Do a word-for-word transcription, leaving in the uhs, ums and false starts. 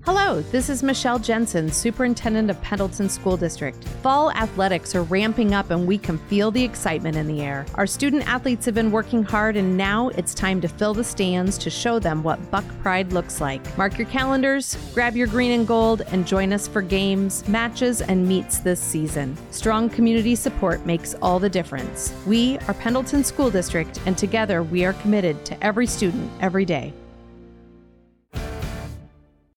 Hello, this is Michelle Jensen, Superintendent of Pendleton School District. Fall athletics are ramping up and we can feel the excitement in the air. Our student athletes have been working hard and now it's time to fill the stands to show them what Buck Pride looks like. Mark your calendars, grab your green and gold, and join us for games, matches, and meets this season. Strong community support makes all the difference. We are Pendleton School District and together we are committed to every student every day.